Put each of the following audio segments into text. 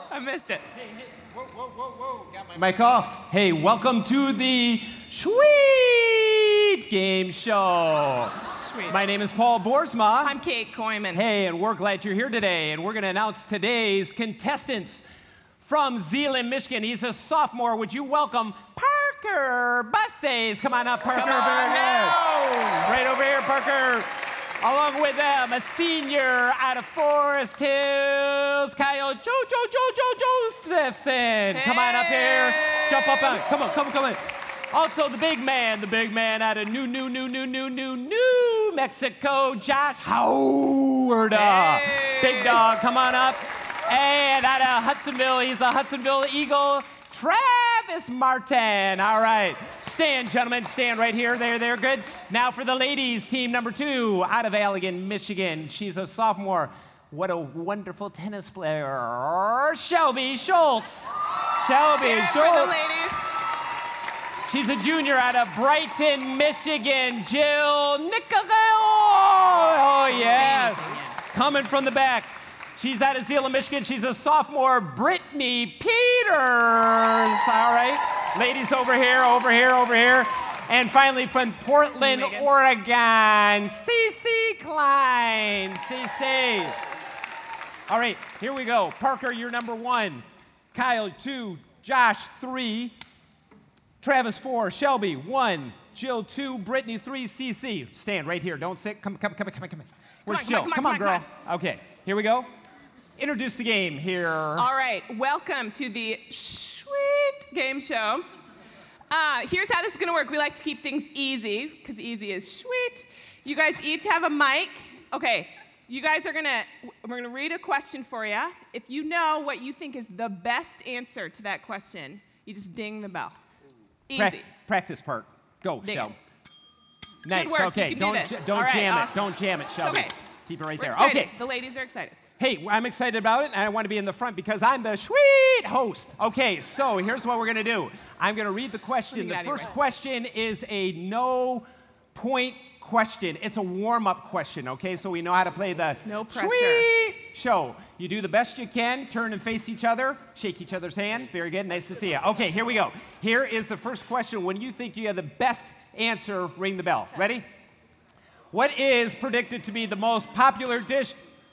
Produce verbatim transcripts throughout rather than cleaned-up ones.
I missed it. Hey, hey, whoa, whoa, whoa, whoa. Got my mic off. Hey, welcome to the Sweet Game Show. Sweet. My name is Paul Boersma. I'm Kate Koyman. Hey, and we're glad you're here today, and we're going to announce today's contestants. From Zeeland, Michigan, he's a sophomore. Would you welcome Parker Busses? Come on up, Parker. Come on Very good. now. Right over here, Parker. Along with them, a senior out of Forest Hills, Kyle Jo Jo Jo Jo Josephson. Come on up here. Jump up on. Come on, come on, come on. Also, the big man, the big man out of New, New, New, New, New, New, New Mexico, Josh Howard. Hey. Big dog, come on up. And out of Hudsonville, he's a Hudsonville Eagle, Travis Martin. All right, stand, gentlemen, stand right here. There, there, good. Now for the ladies, team number two, out of Allegan, Michigan. She's a sophomore. What a wonderful tennis player, Shelby Schultz. Shelby Stand Schultz. for the ladies. She's a junior out of Brighton, Michigan, Jill Nicolao. Oh, yes. Coming from the back. She's out of Zeeland, Michigan. She's a sophomore, Brittany Peters. All right. Ladies over here, over here, over here. And finally from Portland, Megan. Oregon, Cece Klein. Cece. All right, here we go. Parker, you're number one. Kyle, two. Josh, three. Travis, four. Shelby, one. Jill, two. Brittany, three. Cece. Stand right here. Don't sit. Come, come, come, come, come. Where's on, Jill? come on, Come come on, on, girl. come Okay, here we go. Introduce the game here. All right, welcome to the Sweet Game Show. Uh, here's how this is gonna work. We like to keep things easy, because easy is sweet. You guys each have a mic. Okay, you guys are gonna, we're gonna read a question for you. If you know what you think is the best answer to that question, you just ding the bell. Easy. Prac- practice part. Go, Ding. Shelby. Nice, work, you okay. can do don't this. j- don't All right, jam it. awesome. Don't jam it, Shelby. okay. Keep it right We're there. excited. Okay. The ladies are excited. Hey, I'm excited about it, and I want to be in the front because I'm the sweet host. Okay, so here's what we're going to do. I'm going to read the question. Let me The get out of your first way. question is a no-point question. It's a warm-up question, okay? So we know how to play the No pressure. sweet show. You do the best you can. Turn and face each other. Shake each other's hand. Very good. Nice to see you. Okay, here we go. Here is the first question. When you think you have the best answer, ring the bell. Ready? What is predicted to be the most popular dish?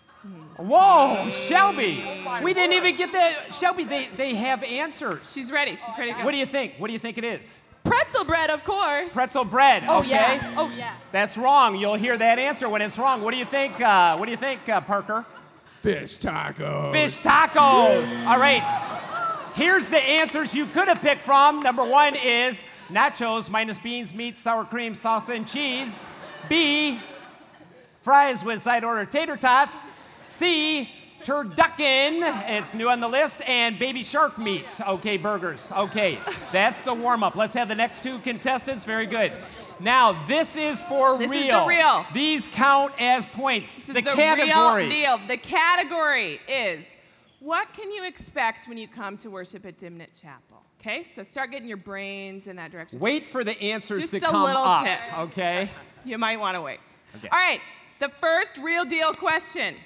Whoa, Shelby. We didn't even get the, Shelby, they, they have answers. She's ready. She's ready to go. What do you think? What do you think it is? Pretzel bread, of course. Pretzel bread, Oh, okay? yeah. Oh, yeah. That's wrong. You'll hear that answer when it's wrong. What do you think, uh, what do you think, uh, Parker? Fish tacos. Fish tacos. All right. Here's the answers you could have picked from. Number one is nachos minus beans, meat, sour cream, salsa, and cheese. B, fries with side order tater tots. C, turducken, it's new on the list, and baby shark meat. Okay, burgers. Okay, that's the warm-up. Let's have the next two contestants. Very good. Now, this is for This is real. the real. These count as points. This is the, the category. real deal. The category is, what can you expect when you come to worship at Dimnit Chapel? Okay, so start getting your brains in that direction. Wait for the answers Just to a come little up. tip. Okay. You might want to wait. Okay. All right, the first real deal question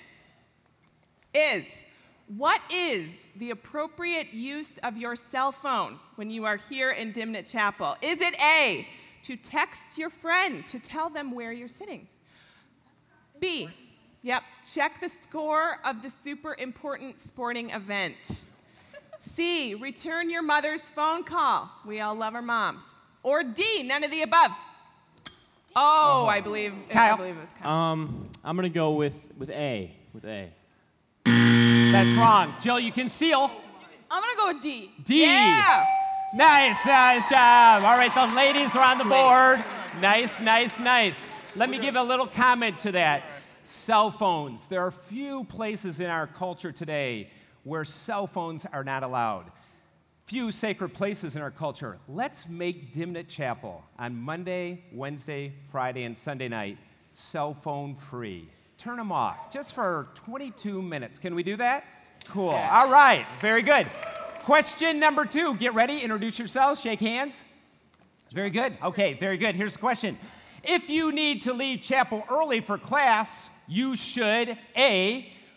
is, what is the appropriate use of your cell phone when you are here in Dimnit Chapel? Is it A, to text your friend to tell them where you're sitting? B, yep, check the score of the super important sporting event. C, return your mother's phone call. We all love our moms. Or D, none of the above. Oh, I believe, Kyle. I believe it was Kyle. Um, I'm gonna go with with A. With A. That's wrong. Jill, you can seal. I'm gonna go with D. D. Yeah. Nice, nice job. All right, the ladies are on the Ladies. board. Nice, nice, nice. Let me give a little comment to that. Cell phones. There are few places in our culture today where cell phones are not allowed. Few sacred places in our culture. Let's make Dimnit Chapel on Monday, Wednesday, Friday, and Sunday night cell phone free. Turn them off just for twenty-two minutes. Can we do that? Cool. All right. Very good. Question number two. Get ready. Introduce yourselves. Shake hands. Very good. Okay, very good. Here's the question. If you need to leave chapel early for class, you should A,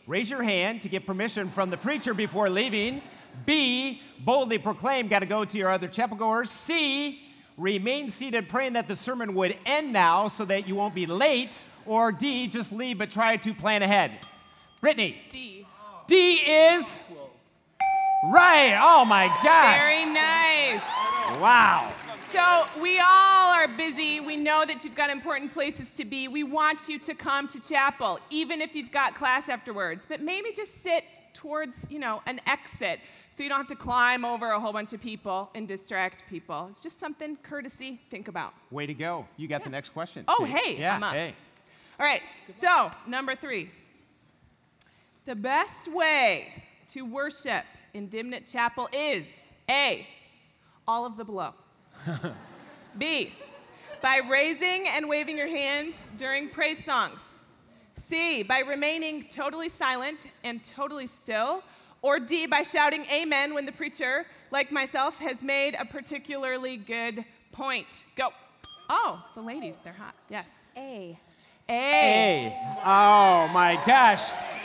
raise your hand to get permission from the preacher before leaving. B, boldly proclaim, got to go to your other chapel goers. C, remain seated praying that the sermon would end now so that you won't be late. Or D, just leave but try to plan ahead. Brittany. D. D is right. Oh my gosh. Very nice. Wow. So we all are busy. We know that you've got important places to be. We want you to come to chapel, even if you've got class afterwards. But maybe just sit towards, you know, an exit so you don't have to climb over a whole bunch of people and distract people. It's just something courtesy. Think about. Way to go. You got Yeah. the next question. Oh, too. hey, Yeah, I'm up. hey. All right, so number three. The best way to worship in Dimnit Chapel is A, all of the below. B, by raising and waving your hand during praise songs. C, by remaining totally silent and totally still. Or D, by shouting amen when the preacher, like myself, has made a particularly good point. Go. Oh, the ladies, they're hot. Yes. A. A. A. Oh my gosh.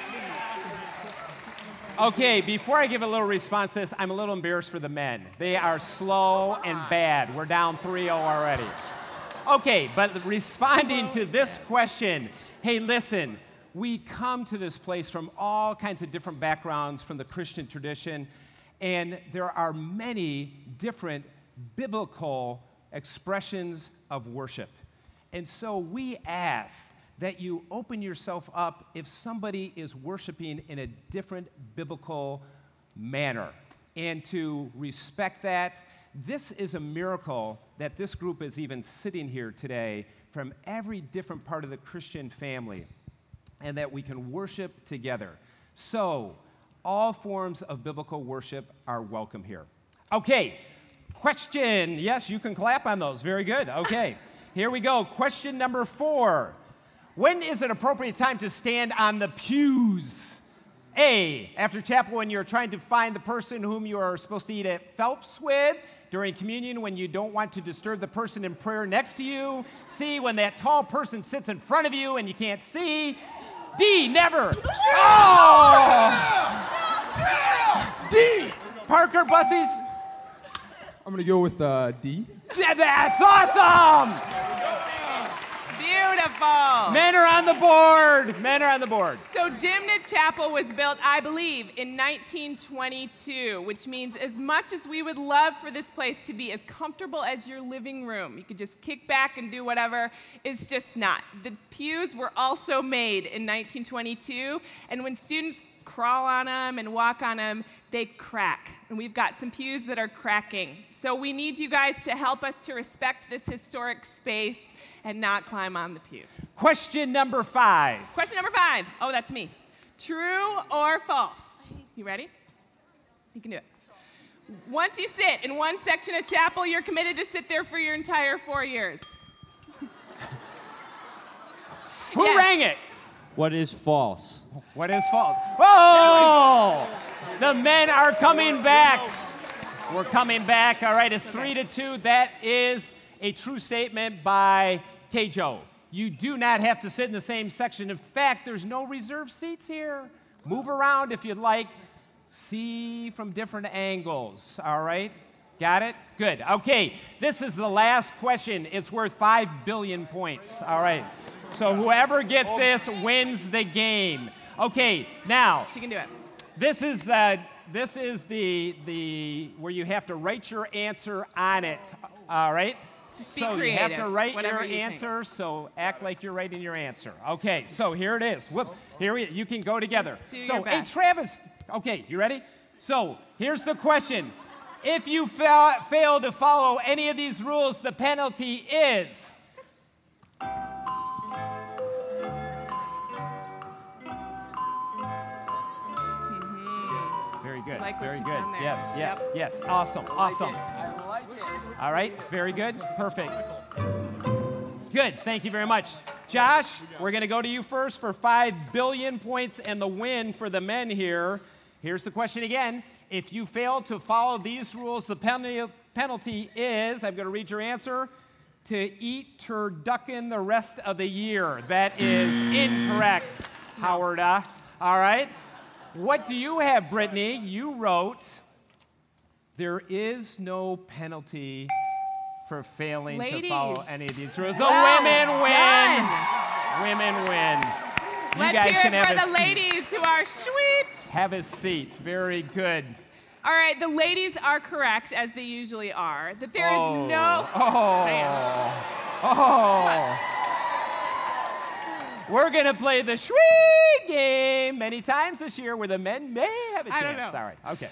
Okay, before I give a little response to this, I'm a little embarrassed for the men. They are slow and bad. We're down three oh already. Okay, but responding to this question, hey, listen, we come to this place from all kinds of different backgrounds from the Christian tradition, and there are many different biblical expressions of worship. And so we ask that you open yourself up if somebody is worshiping in a different biblical manner, and to respect that. This is a miracle that this group is even sitting here today from every different part of the Christian family, and that we can worship together. So, all forms of biblical worship are welcome here. Okay, question. Yes, you can clap on those. Very good. Okay, here we go. Question number four. When is an appropriate time to stand on the pews? A, after chapel when you're trying to find the person whom you are supposed to eat at Phelps with. During communion when you don't want to disturb the person in prayer next to you. C, when that tall person sits in front of you and you can't see. D, never. Oh! D. Parker, Bussies? I'm gonna go with uh, D. Yeah, that's awesome! Beautiful. Men are on the board. Men are on the board. So Dimnit Chapel was built, I believe, in nineteen twenty-two, which means as much as we would love for this place to be as comfortable as your living room, you could just kick back and do whatever, it's just not. The pews were also made in nineteen twenty-two, and when students crawl on them and walk on them, they crack. And we've got some pews that are cracking. So we need you guys to help us to respect this historic space and not climb on the pews. Question number five. Question number five. Oh, that's me. True or false? You ready? You can do it. Once you sit in one section of chapel, you're committed to sit there for your entire four years. Who Yes. rang it? What is false? What is false? Whoa! The men are coming back. We're coming back. All right, it's three to two. That is a true statement by K-Joe. You do not have to sit in the same section. In fact, there's no reserved seats here. Move around if you'd like. See from different angles. All right? Got it? Good. Okay, this is the last question. It's worth five billion points. All right. So whoever gets this wins the game. Okay, now, She can do it. this is the this is the the where you have to write your answer on it. All right? Just be so you have to creative, write whatever your you think. answer, so act like you're writing your answer. Okay, so here it is. Whoop. Here we, you can go together. Just do so, your hey best. Travis, okay, you ready? So, here's the question. If you fa- fail to follow any of these rules, the penalty is Very good. Like what very you've good. done there. Yes, yes, Yep. yes. Awesome. Awesome. All right. Very good. Perfect. Good. Thank you very much. Josh, we're going to go to you first for five billion points and the win for the men here. Here's the question again. If you fail to follow these rules, the penalty penalty is, I'm going to read your answer, to eat turducken the rest of the year. That is incorrect, Howard. Uh, All right. What do you have, Brittany? You wrote, there is no penalty for failing Ladies. to follow any of these rules. The Well women win. done. Women win. You Let's guys hear can it have for a the seat. ladies who are sweet. Have a seat. Very good. All right, the ladies are correct, as they usually are, that there is oh. no... Oh. Sam. Oh. We're going to play the Shwee game many times this year where the men may have a chance. I don't know. Sorry. Okay.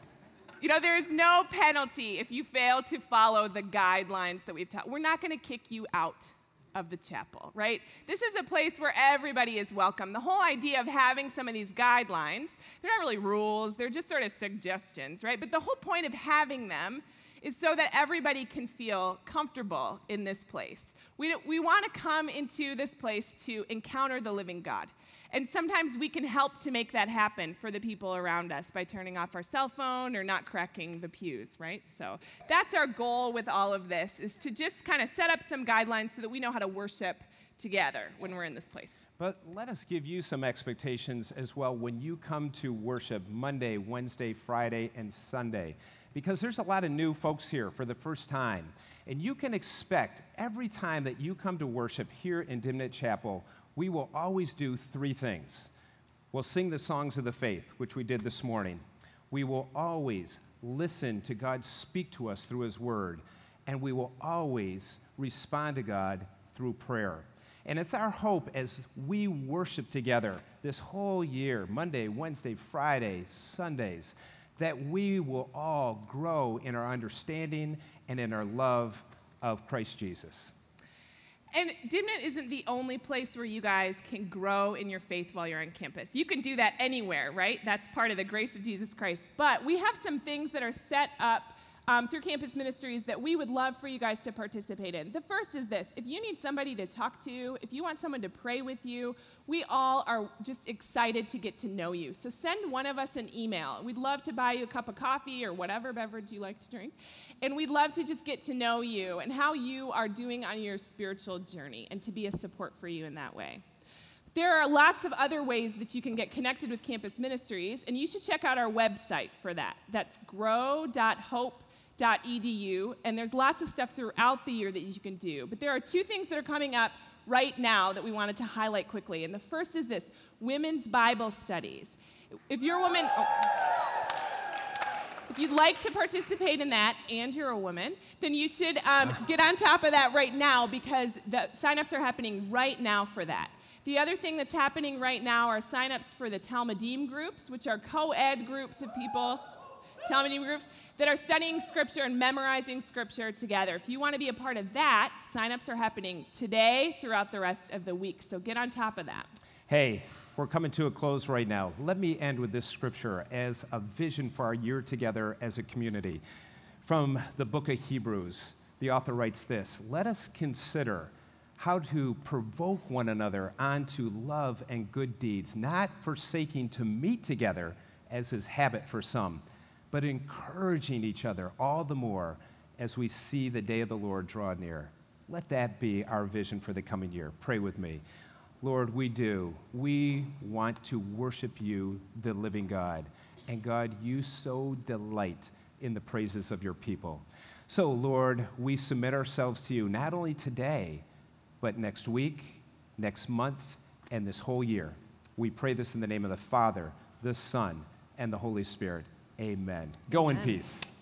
You know, there is no penalty if you fail to follow the guidelines that we've taught. We're not going to kick you out of the chapel, right? This is a place where everybody is welcome. The whole idea of having some of these guidelines, they're not really rules, they're just sort of suggestions, right? But the whole point of having them is so that everybody can feel comfortable in this place. We, we want to come into this place to encounter the living God. And sometimes we can help to make that happen for the people around us by turning off our cell phone or not cracking the pews, right? So that's our goal with all of this, is to just kind of set up some guidelines so that we know how to worship together when we're in this place. But let us give you some expectations as well when you come to worship Monday, Wednesday, Friday, and Sunday. Because there's a lot of new folks here for the first time. And you can expect every time that you come to worship here in Dimnit Chapel, we will always do three things. We'll sing the songs of the faith, which we did this morning. We will always listen to God speak to us through His Word. And we will always respond to God through prayer. And it's our hope as we worship together this whole year, Monday, Wednesday, Friday, Sundays, that we will all grow in our understanding and in our love of Christ Jesus. And Dimnit isn't the only place where you guys can grow in your faith while you're on campus. You can do that anywhere, right? That's part of the grace of Jesus Christ. But we have some things that are set up um, through Campus Ministries that we would love for you guys to participate in. The first is this. If you need somebody to talk to, if you want someone to pray with you, we all are just excited to get to know you. So send one of us an email. We'd love to buy you a cup of coffee or whatever beverage you like to drink. And we'd love to just get to know you and how you are doing on your spiritual journey and to be a support for you in that way. There are lots of other ways that you can get connected with Campus Ministries, and you should check out our website for that. That's grow dot hope dot e d u, and there's lots of stuff throughout the year that you can do. But there are two things that are coming up right now that we wanted to highlight quickly. And the first is this, Women's Bible Studies. If you're a woman, oh, if you'd like to participate in that and you're a woman, then you should um, get on top of that right now, because the signups are happening right now for that. The other thing that's happening right now are signups for the Talmudim groups, which are co-ed groups of people, Talmudim groups, that are studying Scripture and memorizing Scripture together. If you want to be a part of that, signups are happening today throughout the rest of the week. So get on top of that. Hey, we're coming to a close right now. Let me end with this scripture as a vision for our year together as a community. From the book of Hebrews, the author writes this: let us consider how to provoke one another onto love and good deeds, not forsaking to meet together, as is habit for some, but encouraging each other all the more as we see the day of the Lord draw near. Let that be our vision for the coming year. Pray with me. Lord, we do. We want to worship you, the living God. And God, you so delight in the praises of your people. So, Lord, we submit ourselves to you, not only today, but next week, next month, and this whole year. We pray this in the name of the Father, the Son, and the Holy Spirit. Amen. Go in peace.